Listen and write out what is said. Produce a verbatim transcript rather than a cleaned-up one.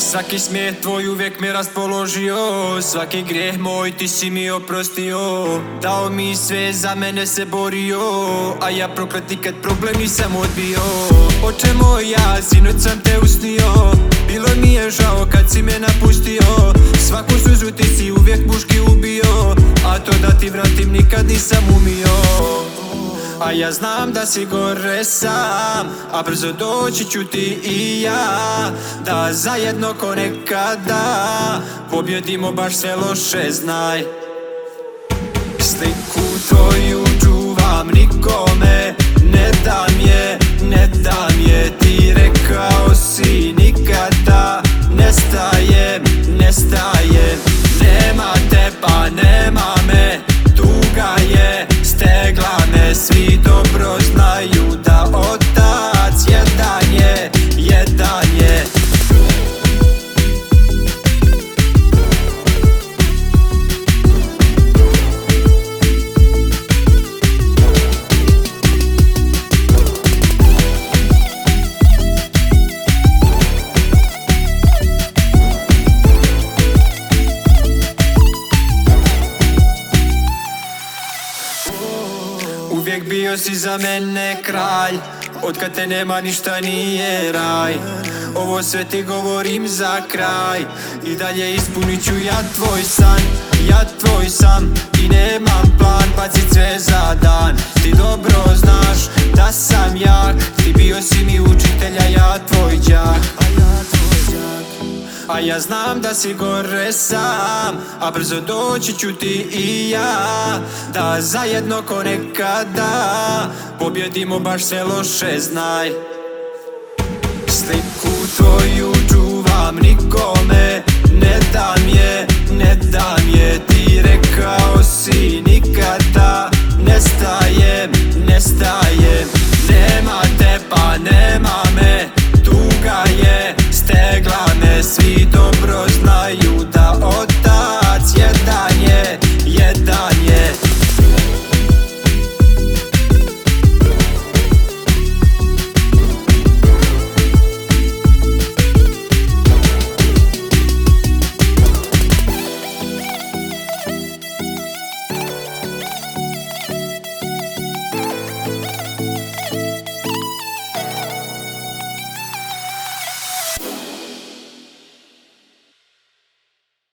Svaki smijeh tvoj uvijek me raspoložio, svaki grijeh moj ti si mi oprostio. Dao mi sve, za mene se borio, a ja prokleti kad problem nisam odbio. Oče moj, ja sinoć sam te usnio, bilo mi je žao kad si me napustio. Svaku suzu ti si uvijek muški ubio, a to da ti vratim nikad nisam umio. A ja znam da si gore sam, a brzo doći ću ti i ja, da zajedno ko nekada pobjedimo baš sve loše, znaj. Sliku tvoju čuvam, nikome ne dam je, ne dam je. Ti rekao si nikada nestajem, nestajem. Nema te pa nema me, tuga je stegla me. Svi dobro znaju da otac jedan je, jedan je. Uvijek bio si za mene kralj, otkad te nema ništa nije raj. Ovo sve ti govorim za kraj, i dalje ispunit ću ja tvoj san. Ja tvoj sam i nemam plan, bacit sve za dan. Ti dobro znaš da sam jak, ti bio si mi učitelj, a ja tvoj đak. A ja znam da si gore sam, a brzo doći ću ti i ja, da zajedno ko nekada pobjedimo baš sve loše, znaj. Sliku tvoju čuvam, nikome ne dam je, ne dam je. Ti